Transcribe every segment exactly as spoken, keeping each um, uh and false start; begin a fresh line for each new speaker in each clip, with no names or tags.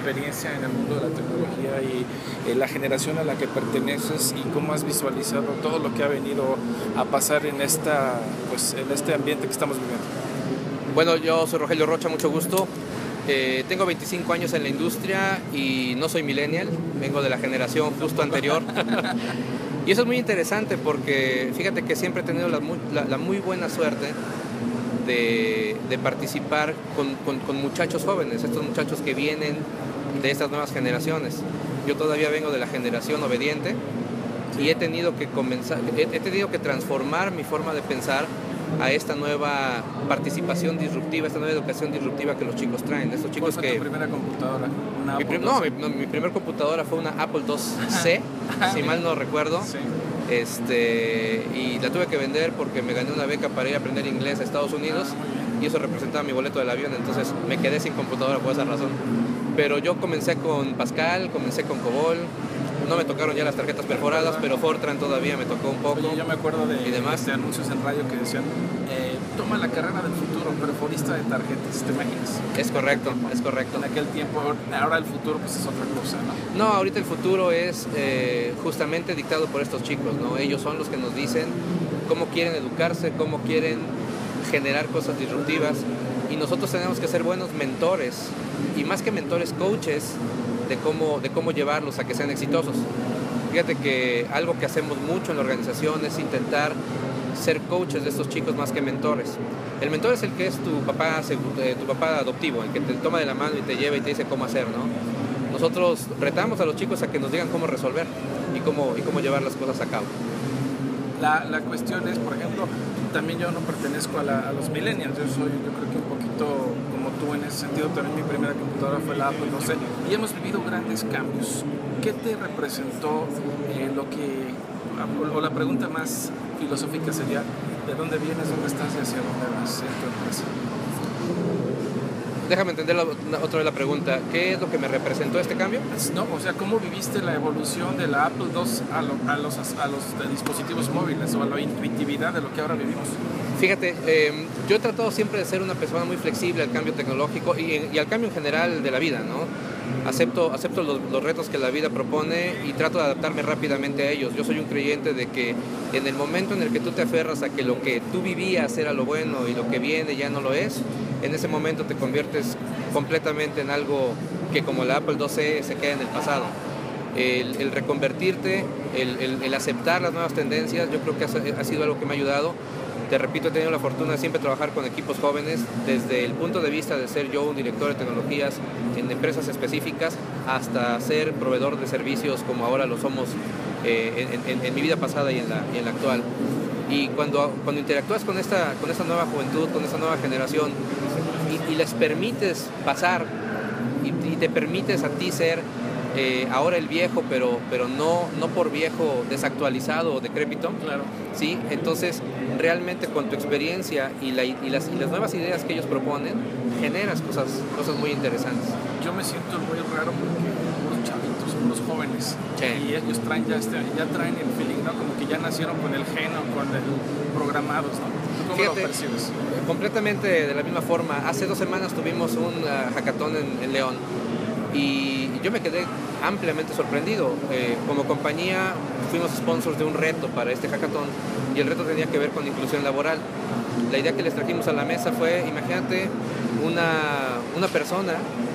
experiencia en el mundo de la tecnología y eh, la generación a la que perteneces y cómo has visualizado todo lo que ha venido a pasar en, esta, pues, en este ambiente que estamos viviendo.
Bueno, yo soy Rogelio Rocha, mucho gusto. Eh, tengo veinticinco años en la industria y no soy millennial, vengo de la generación justo anterior. Y eso es muy interesante porque fíjate que siempre he tenido la muy, la, la muy buena suerte de, de participar con, con, con muchachos jóvenes, estos muchachos que vienen de estas nuevas generaciones. Yo todavía vengo de la generación obediente y he tenido que comenzar, he, he tenido que transformar mi forma de pensar a esta nueva participación disruptiva, esta nueva educación disruptiva que los chicos traen. Estos chicos
¿Cuál fue
que...
tu primera computadora? ¿Una
mi
Apple
prim... No, mi, no, mi primera computadora fue una Apple dos C, si mal no recuerdo.
Sí.
Este, y la tuve que vender porque me gané una beca para ir a aprender inglés a Estados Unidos
ah,
y eso representaba mi boleto del avión, entonces me quedé sin computadora por esa razón. Pero yo comencé con Pascal, comencé con COBOL. No me tocaron ya las tarjetas perforadas, pero Fortran todavía me tocó un poco.
Oye, yo me acuerdo de,
y demás.
de anuncios en radio que decían, eh, toma la carrera del futuro, perforista de tarjetas, ¿te imaginas?
Es correcto, es correcto.
En aquel tiempo, ahora el futuro pues es otra cosa, ¿no?
No, ahorita el futuro es eh, justamente dictado por estos chicos, ¿no? Ellos son los que nos dicen cómo quieren educarse, cómo quieren generar cosas disruptivas y nosotros tenemos que ser buenos mentores y más que mentores, coaches de cómo, de cómo llevarlos a que sean exitosos. Fíjate que algo que hacemos mucho en la organización es intentar ser coaches de estos chicos más que mentores. El mentor es el que es tu papá, tu papá adoptivo, el que te toma de la mano y te lleva y te dice cómo hacer, ¿no? Nosotros retamos a los chicos a que nos digan cómo resolver y cómo, y cómo llevar las cosas a cabo.
La, la cuestión es, por ejemplo, también yo no pertenezco a, la, a los millennials, yo soy, yo creo que un poquito como tú en ese sentido. También mi primera computadora fue la Apple dos C y hemos vivido grandes cambios. ¿Qué te representó eh, lo que, o la pregunta más filosófica sería, ¿de dónde vienes, dónde estás y hacia dónde vas en tu empresa?
Déjame entender la, otra vez la pregunta. ¿Qué es lo que me representó este cambio?
No, o sea, ¿cómo viviste la evolución de la Apple dos a, lo, a, los, a los dispositivos móviles o a la intuitividad de lo que ahora vivimos?
Fíjate, eh, yo he tratado siempre de ser una persona muy flexible al cambio tecnológico y, y al cambio en general de la vida, ¿no? Acepto, acepto los, los retos que la vida propone y trato de adaptarme rápidamente a ellos. Yo soy un creyente de que en el momento en el que tú te aferras a que lo que tú vivías era lo bueno y lo que viene ya no lo es, en ese momento te conviertes completamente en algo que como la Apple dos C se queda en el pasado. El, el reconvertirte, el, el, el aceptar las nuevas tendencias, yo creo que ha, ha sido algo que me ha ayudado. Te repito, he tenido la fortuna de siempre trabajar con equipos jóvenes, desde el punto de vista de ser yo un director de tecnologías en empresas específicas, hasta ser proveedor de servicios como ahora lo somos eh, en, en, en mi vida pasada y en la, y en la actual. Y cuando, cuando interactúas con esta, con esta nueva juventud, con esta nueva generación, y, y les permites pasar, y, y te permites a ti ser eh, ahora el viejo, pero, pero no, no por viejo desactualizado o decrépito,
claro.
¿Sí? Entonces, realmente con tu experiencia y, la, y, las, y las nuevas ideas que ellos proponen, generas cosas, cosas muy interesantes.
Yo me siento muy raro porque unos chavitos, unos jóvenes, sí. Y ellos traen ya, este, ya traen el feeling, ¿no? Como que ya nacieron con el gen o con el programados, ¿no? ¿Cómo
Fíjate,
lo percibes?
Completamente de la misma forma. Hace dos semanas tuvimos un uh, hackathon en, en León y yo me quedé ampliamente sorprendido. Eh, como compañía fuimos sponsors de un reto para este hackathon y el reto tenía que ver con inclusión laboral. La idea que les trajimos a la mesa fue, imagínate, una, una persona,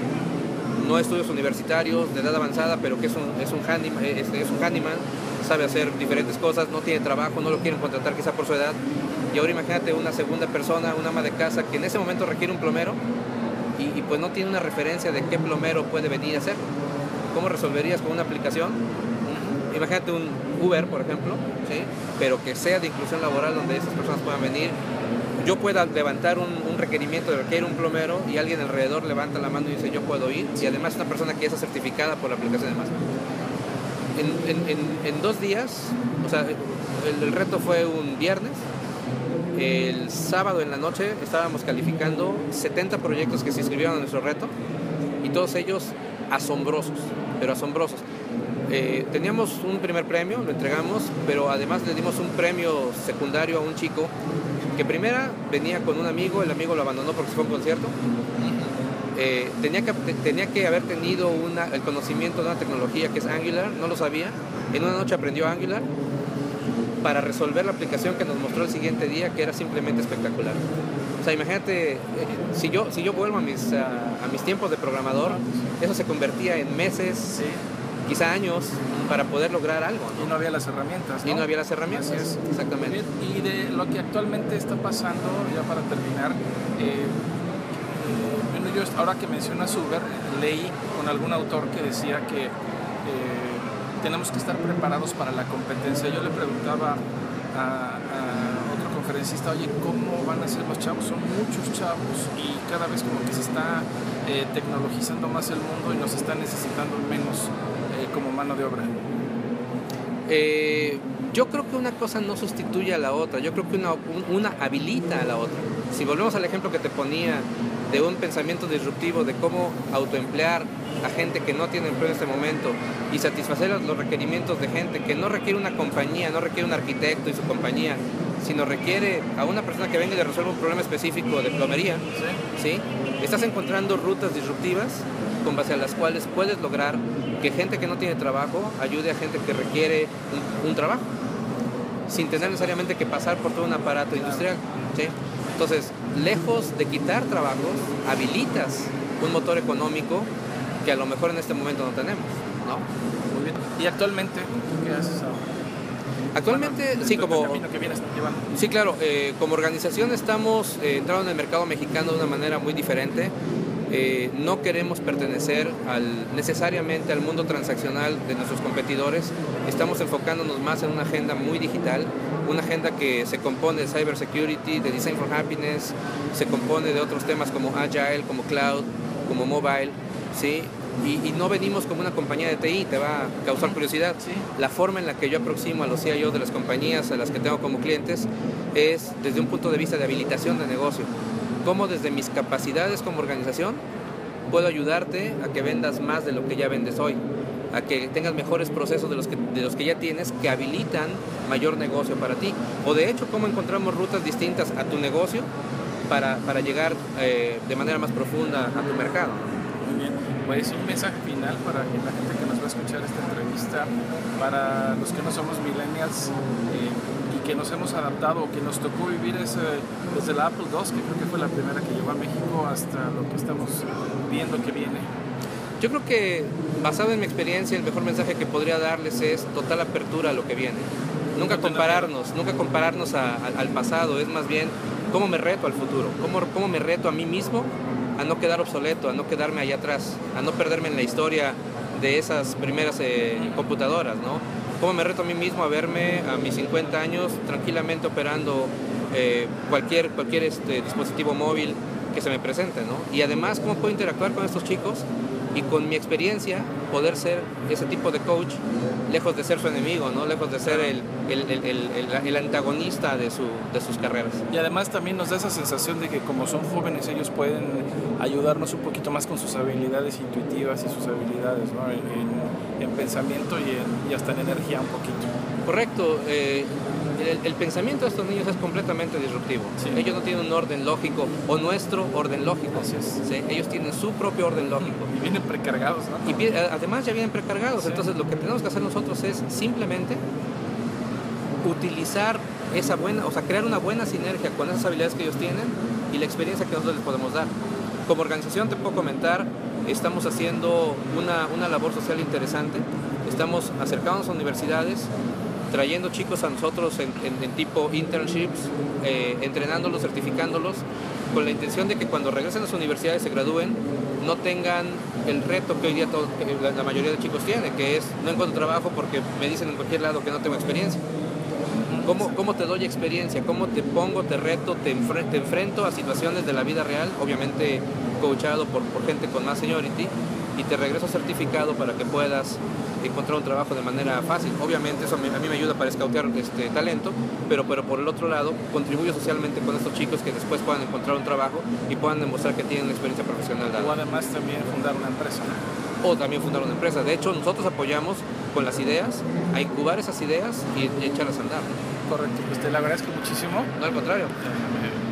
no estudios universitarios, de edad avanzada, pero que es un, es, un handyman, es, es un handyman, sabe hacer diferentes cosas, no tiene trabajo, no lo quieren contratar quizá por su edad. Y ahora imagínate una segunda persona, una ama de casa, que en ese momento requiere un plomero y, y pues no tiene una referencia de qué plomero puede venir a hacer. ¿Cómo resolverías con una aplicación? Imagínate un Uber, por ejemplo, ¿sí? Pero que sea de inclusión laboral donde esas personas puedan venir. Yo pueda levantar un, un requerimiento de requiere un plomero y alguien alrededor levanta la mano y dice yo puedo ir. Y además una persona que ya está certificada por la aplicación y demás. En, en, en, en dos días, o sea, el, el reto fue un viernes. El sábado en la noche estábamos calificando setenta proyectos que se inscribieron a nuestro reto y todos ellos asombrosos, pero asombrosos. Eh, teníamos un primer premio, lo entregamos, pero además le dimos un premio secundario a un chico que primera venía con un amigo, el amigo lo abandonó porque se fue a un concierto. Eh, tenía, que, tenía que haber tenido una, el conocimiento de una tecnología que es Angular, no lo sabía. En una noche aprendió Angular para resolver la aplicación que nos mostró el siguiente día, que era simplemente espectacular. O sea, imagínate, eh, si, yo, si yo vuelvo a mis, a, a mis tiempos de programador, eso se convertía en meses, sí, quizá años, para poder lograr algo, ¿no?
Y no había las herramientas, ¿no?
Y no había las herramientas,
Así es.
Exactamente.
Y de lo que actualmente está pasando, ya para terminar, eh, bueno, yo ahora que mencionas Uber, leí con algún autor que decía que eh, tenemos que estar preparados para la competencia. Yo le preguntaba a, a otro conferencista, oye, ¿cómo van a ser los chavos? Son muchos chavos y cada vez como que se está eh, tecnologizando más el mundo y nos está necesitando menos eh, como mano de obra.
Eh, yo creo que una cosa no sustituye a la otra, yo creo que una, una habilita a la otra. Si volvemos al ejemplo que te ponía de un pensamiento disruptivo de cómo autoemplear a gente que no tiene empleo en este momento y satisfacer los requerimientos de gente que no requiere una compañía, no requiere un arquitecto y su compañía, sino requiere a una persona que venga y le resuelva un problema específico de plomería, ¿sí? ¿Sí? Estás encontrando rutas disruptivas con base a las cuales puedes lograr que gente que no tiene trabajo ayude a gente que requiere un, un trabajo, sin tener necesariamente que pasar por todo un aparato industrial, ¿sí? Entonces, lejos de quitar trabajos, habilitas un motor económico que a lo mejor en este momento no tenemos, ¿no?
Muy bien. ¿Y actualmente qué haces ahora?
Actualmente,
bueno,
sí, como...
Que vienes llevando.
Sí, claro, eh, como organización estamos eh, entrando en el mercado mexicano de una manera muy diferente. Eh, no queremos pertenecer al, necesariamente al mundo transaccional de nuestros competidores. Estamos enfocándonos más en una agenda muy digital, una agenda que se compone de cybersecurity, de design for happiness, se compone de otros temas como agile, como cloud, como mobile, ¿sí? Y, y no venimos como una compañía de T I, te va a causar curiosidad.
Sí.
La forma en la que yo aproximo a los C I O de las compañías a las que tengo como clientes es desde un punto de vista de habilitación de negocio. Cómo desde mis capacidades como organización puedo ayudarte a que vendas más de lo que ya vendes hoy, a que tengas mejores procesos de los que, de los que ya tienes que habilitan mayor negocio para ti. O de hecho, cómo encontramos rutas distintas a tu negocio para, para llegar eh, de manera más profunda a tu mercado.
Muy bien, pues un mensaje final para la gente que nos va a escuchar esta entrevista, para los que no somos millennials eh, y que nos hemos adaptado o que nos tocó vivir ese, desde la Apple dos, que creo que fue la primera que llegó a México, hasta lo que estamos viendo que viene.
Yo creo que, basado en mi experiencia, el mejor mensaje que podría darles es total apertura a lo que viene. Nunca compararnos, nunca compararnos a, a, al pasado, es más bien cómo me reto al futuro, cómo, cómo me reto a mí mismo a no quedar obsoleto, a no quedarme allá atrás, a no perderme en la historia de esas primeras eh, computadoras, ¿no? Cómo me reto a mí mismo a verme a mis cincuenta años tranquilamente operando eh, cualquier, cualquier este, dispositivo móvil que se me presente, ¿no? Y además, cómo puedo interactuar con estos chicos y con mi experiencia poder ser ese tipo de coach, lejos de ser su enemigo, ¿no? Lejos de ser el, el, el, el, el antagonista de, su, de sus carreras.
Y además también nos da esa sensación de que como son jóvenes ellos pueden ayudarnos un poquito más con sus habilidades intuitivas y sus habilidades, ¿no? en, en pensamiento y, en, y hasta en energía un poquito.
Correcto. Eh, El, el pensamiento de estos niños es completamente disruptivo. Sí. Ellos no tienen un orden lógico o nuestro orden lógico.
Así es.
¿Sí? Ellos tienen su propio orden lógico.
Y vienen precargados, ¿no?
Y además ya vienen precargados. Sí. Entonces lo que tenemos que hacer nosotros es simplemente utilizar esa buena, o sea, crear una buena sinergia con esas habilidades que ellos tienen y la experiencia que nosotros les podemos dar. Como organización te puedo comentar, estamos haciendo una, una labor social interesante. Estamos acercándonos a universidades, trayendo chicos a nosotros en, en, en tipo internships, eh, entrenándolos, certificándolos, con la intención de que cuando regresen a las universidades, se gradúen, no tengan el reto que hoy día todo, que la, la mayoría de chicos tiene, que es no encuentro trabajo porque me dicen en cualquier lado que no tengo experiencia. ¿Cómo, cómo te doy experiencia? ¿Cómo te pongo, te reto, te, enfre te enfrento a situaciones de la vida real, obviamente coachado por, por gente con más seniority, y te regreso certificado para que puedas encontrar un trabajo de manera fácil? Obviamente eso a mí, a mí me ayuda para escautear este talento, pero, pero por el otro lado contribuyo socialmente con estos chicos que después puedan encontrar un trabajo y puedan demostrar que tienen una experiencia profesional dada.
O además también fundar una empresa.
O también fundar una empresa. De hecho, nosotros apoyamos con las ideas a incubar esas ideas y, y echarlas a andar.
Correcto, pues te lo agradezco muchísimo.
No, al contrario.
Eh,